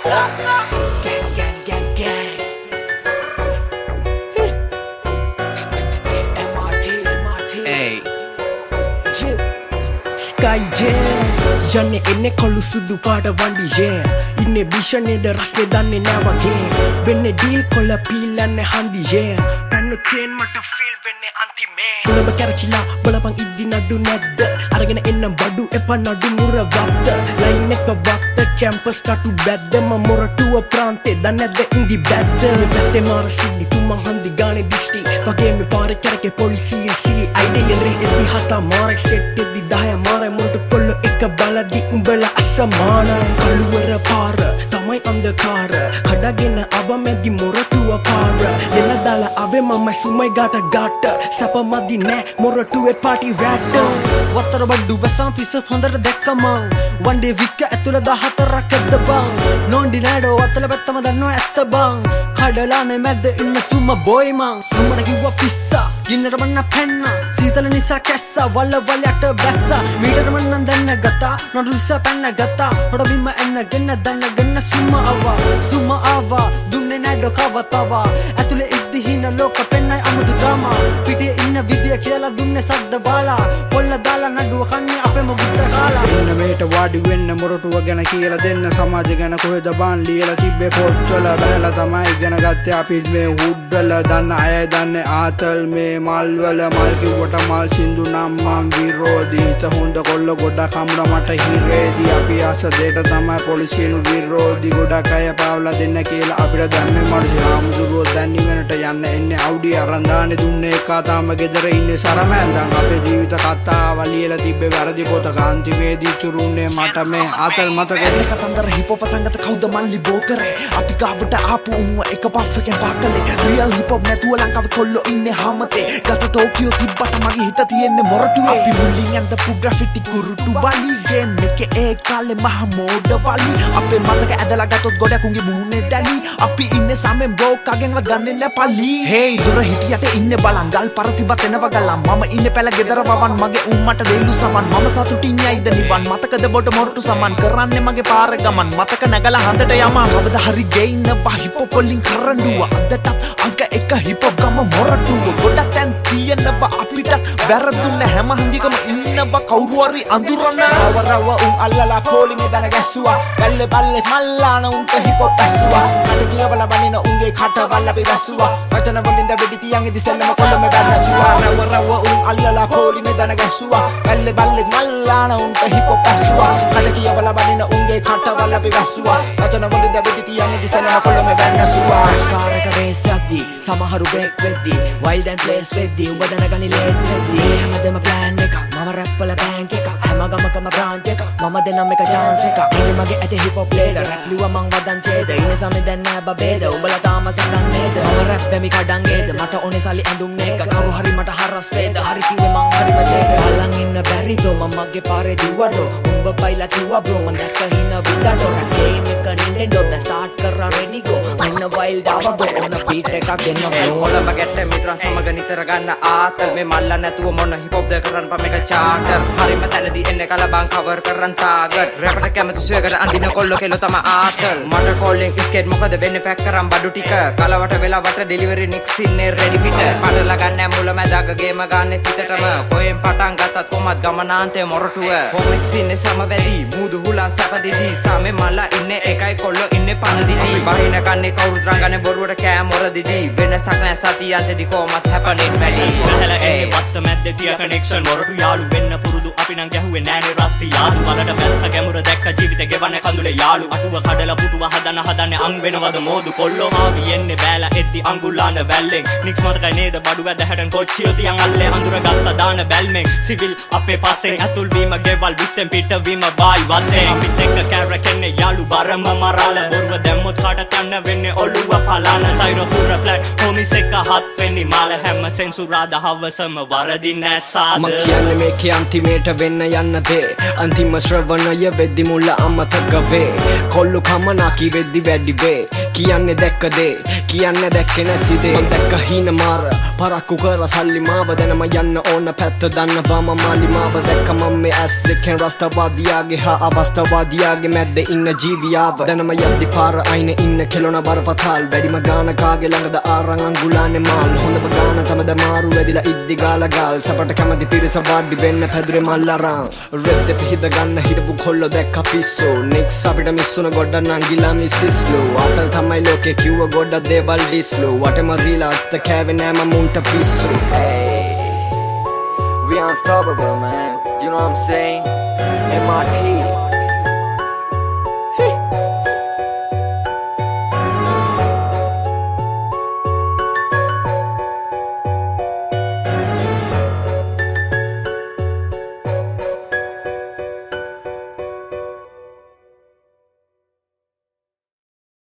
Gang, gang, gang, gang. MRT. Hey. Sky Jam. යන්නේ එන්නේ කොළු සුදු පාට වண்ඩි ජෑම් ඉන්නේ භීෂණේද රස්නේ දන්නේ නෑ වගේ වෙන්නේ ඩීල් කොළ පීලන්නේ හන්දි ජෑම් පැන්නු චේන් මට ෆීල් වෙන්නේ අන්තිමේ උනම කරකිලා බලපන් ඉද්දි නඩු නැද්ද අරගෙන එන්නම් බඩු එපා නඩු මුර වක්ත ලයින් එක වක්ත කැම්පස් කටු බැද්ද මම මොරටුව ප්‍රාන්තේ දන්නේ නැද්ද ඉඳි බැද්ද මේ පැත්තේ මාර සිද්ධි තුමන් හන්දි ගානේ දිෂ්ටි වගේ මේ පාරේ කරකේ පොලිසිය සී අයිඩියල් රිල් එද්දි හතා මාරේ සෙට් එද්දි 10 මාරේ මොරටු කොල්ල එක බලදි උඹලා අසමානයි කළුවර පාර තමයි අන්ධකාර කඩගෙන අවමැදි මොරටුව පාර දෙන දාලා අවේ මම සුමයි ගාට සප මදි නෑ මොරටුවේ පාටි රැට් වතර බඩු බැසම් පිස්සත් හොඳට දැක්කම වන්ඩේ වික්ක ඇතුළ 14ක් ඇද්ද බං නොන්ඩි නෑඩෝ වතල පැත්තම දන්නවා ඇත්ත බං කඩලානේ මැද්ද ඉන්න සුම බොයි මං සුමට කිව්වා පිස්සා ගින්නට මන්න පැන්න සීතල නිසා කැස්සා වල්ල වලයට බැස්සා මීටර මන්නන් දැන්න ගතා නඩු නිසා පැන්න ගතා හොඩ බිම්ම එන්න ගෙන්න දැන්න ගෙන්න සුම ආවා දුන්නේ නෑඩෝ කවතාවා ඇතුළේ ඉද්දි හින ලෝක පෙන්නයි අමුතු ඩ්‍රාමා පිටියේ ඉන්න විදිය කියලා දුන්නේ සද්ද වාලා පොල්ල දාලා නඩුව කන්නේ අපේම බුද්ධ කාලා ඉන්න මේට වාඩි වෙන්න මොරටුව ගැන කියලා දෙන්න සමාජ ගැන කොහෙද බන් ලියලා තිබ්බේ පොත්වල බැලලා තමයි ඉගෙන ගත්තේ අපිත් මේ හුඩ්වල දන්න අය දන්නේ ආතල් මේ මල්වල මල් කිව්වට මල් සින්දු නම් මං විරෝධී හිත හොඳ කොල්ල ගොඩක් හම්බුන මට හිරේදී අපි ආස දෙට තමයි පොලිසියනු විරෝධී ගොඩක් අය පාවලා දෙන්න කියලා අපිට දැම්මේ මනුෂ්‍ය හාමුදුරුවෝ දැන් නිවනට යන්න එන්නේ අවුඩි අරන් දාන්නේ දුන්නේ එකා තාම ගෙදර ඉන්නේ සරමැන්දන් අපේ ජීවිත කතාව ලියලා තිබ්බේ වැරදි පොතක අන්තිමේදී තුරුන්නේ මට මේ ආතල් මතකේ කතන්දර හිපොප් සංගත කවුද මල්ලි බෝ කරේ අපි ගාවට ආපු උන්ව එක පෆ් එකෙන් පාකලේ රියල් හිපොප් නැතුව ලංකාවේ කොල්ලෝ ඉන්නේ හැමතේ ගත ටෝකියෝ තිබ්බට මගේ හිත තියෙන්නේ මොරටුවේ අපි මුලින් යන්දපු ග්‍රැෆිටි කුරුටු වලි ගේම් එකේ ඒ කාලේ මහ මෝඩ වලි අපේ මතක ඇදලා ගත්තොත් ගොඩක් උන්ගේ මුහුණේ දැලි අපි ඉන්නේ සමෙන් බෝකගෙන්වත් ගන්නේ නැ පලි හේයි දුර හිටියට ඉන්නේ බලන් ගල් පරතිබත් එනවා ගලම් මම ඉන්නේ පැල ගෙදර වවන් මගේ උම්මට දෙයිලු සමන් මම සතුටින් යයිද නිවන් මතකද බොට මොරටු සමන් කරන්නේ මගේ පාර ගමන් මතක නැගලා හන්දට යමා කවදා හරි ගේින්නවා හිපොප් වලින් කරඬුව අදටත් අංක 1 හිපොප් ගම මොරටුව ගොඩක් තැන් තියෙනවා අපිට වැරදුන්න හැම හන්දිකම ඉන්නවා කවුරු හරි අඳුරන අවරව උන් අල්ලලා පොලි මේ දන ගැස්සුවා බැල්ලේ බල්ලේ මල්ලාන උන්ට හිපොප් ඇස්සුවා කඩ කියවලා බනින උන්ගේ කට බල්ල අපි වැස්සුවා වචන වලින් දෙවිදි තියන් ඉදි සෙල්ලම කොල්ලම බැන්නසුවා රව උන් අල්ලලා පොලි මේ දන ගැස්සුවා බැල්ලේ බල්ලේ මල්ලාන උන්ට හිපොප් ඇස්සුවා කඩ කියවලා බනින උන්ගේ කට බල්ල අපි වැස්සුවා වචන වලින් දෙවිදි තියන් ඉදි සෙල්ලම කොල්ලම බැන්නසුවා කාරක රේසද්දි සමහරු බෙක් වෙද්දි වයිල්ඩ් ඇන්ඩ් ප්ලේස් වෙද්දි උඹ දැනගනි ලේට් වෙද්දි හැමදේම ප්ලෑන් එකක් මම රැප් වල බෑන්ක් එකක් හැම ගමකම බ්‍රාන්ච් එකක් මම දෙනම් එක chance එකක් ඉන්නේ මගේ ඇටේ හිප් හොප් ලේඩ රැප් ලිව්වා මං වදන් ඡේද ඉන්නේ සමේ දැන් නෑ බබේද උඹලා තාම සටන් නේද මම රැප් දෙමි කඩංගේද මට ඕනේ සල්ලි ඇඳුම් එක කවුරු හරි මට හරස් වේද හරි කිව්වේ මං හරිම දෙද අල්ලන් ඉන්න බැරිද මම මගේ පාරේ දිවඩෝ උඹ පයිලා කිව්වා බ්‍රෝ මං දැක්ක හින විඳඩෝ ගේම් එක නින්ටෙන්ඩෝ දැන් ස්ටාර්ට් කරා රෙඩි ගෝ අන්න වයිල්ඩ් ආවදෝ ඕන බීට් එකක් දෙන්න කොළඹ ගැට්ට මිත්‍රන් සමග නිතර ගන්න ආතල් මේ මල්ලා නැතුව මොන හිපොප් ද කරන්න පම එක චාටර් හරිම තැනදී එන්නේ කලබන් කවර් කරන් ටාගට් රැපට කැමති සුවකට අඳින කොල්ලෝ කෙල්ලෝ තම ආතල් මට කෝලින් ස්කේට් මොකද වෙන්නේ පැක් කරන් බඩු ටික කලවට වෙලාවට ඩෙලිවරි නික්ස් ඉන්නේ රෙඩි පිට පඩලා ගන්න මුල මැදක ගේම ගන්න පිටටම කොහෙන් පටන් ගත්තත් කොමත් ගමනාන්තේ මොරටුව කොමිස් ඉන්නේ සමවැදි මුදු හුලන් සැපදිදී සාමේ මල්ලා ඉන්නේ එකයි කොල්ලෝ ඉන්නේ පනදිදී බහින කන්නේ කවුරුත් රංගන්නේ බොරුවට කෑ මොර දිදී වෙනසක් නැ සතියන්තදී කොමත් හැපෙන්නේ වැඩි හැලා එන්නේ වත්ත මැද්දේ තියා කනෙක්ෂන් මොරටු යාළු වෙන්න පුරුදු අපි නම් ගැහුවේ නෑනේ රස්ති යාළු වලට බැස්ස ගැමුර දැක්ක ජීවිතේ ගෙවන්නේ කඳුලේ යාළු අටුව කඩලා පුටුව හදන්නේ අං වෙනවද මෝදු කොල්ලෝ ආවි එන්නේ බෑලා එද්දි අඟුල්ලාන වැල්ලෙන් නික්ස් මතකයි නේද බඩු වැද හැටන් කොච්චියෝ තියන් අල්ලේ අඳුර ගත්ත දාන බැල්මෙන් සිවිල් අපේ පස්සෙන් ඇතුල් වීම ගෙවල් විස්සෙන් පිට වීම බායි වත්තේ අපිත් එක්ක කැරකෙන්නේ යාළු බරම මරාල බොරුව දැම්මොත් කාටත් යන්න වෙන්නේ ඔළුව පලාන සයිරෝ පුර ෆ්ලැට් හොමිස් එක හත් වෙනි මාල හැම සෙන්සුරාදා හවසම වරදි නැසාද මම කියන්නේ මේකේ අන්තිමේට වෙන්න යන්න දේ අන්තිම ශ්‍රවණය වෙද්දි මුල අමතක වේ කොල්ලු කමනා කි වෙද්දි වැඩි වේ කියන්නේ දැක්ක දේ කියන්නේ දැක්කේ නැති දේ මම දැක්ක හින මාර පරක්කු කර සල්ලි මාව දැනම යන්න ඕන පැත්ත දන්නවා මම අලිමාව දැක්ක මම මේ ඇස් දෙකෙන් රස්තවාදියාගේ හා අවස්ථවාදියාගේ මැද්දේ ඉන්න ජීවියාව දැනම යද්දි පාර අයින ඉන්න කෙලොන බරපතල් වැඩිම ගාන කාගේ ළඟද ආරං අංගුලානේ මාල් හොඳම ගාන තමද මාරු වැදිලා ඉද්දි ගාලගල් සපට කැමති පිරිස වාඩි වෙන්න පැදුරේ මල් අරන් රෙද්ද පිහිද ගන්න හිටපු කොල්ලෝ දැක්ක පිස්සෝ නික්ස් අපිට මිස්සුන ගොඩ නංගිලා මිසිස්ලෝ අතල් තමයි ලෝකේ කිව්ව ගොඩ දේවල් ඩිස්ලෝ වටම රීලා අත්ත කෑවේ නෑ මම මුන්ට පිස්සු We unstoppable, man. You know what I'm saying? MRT.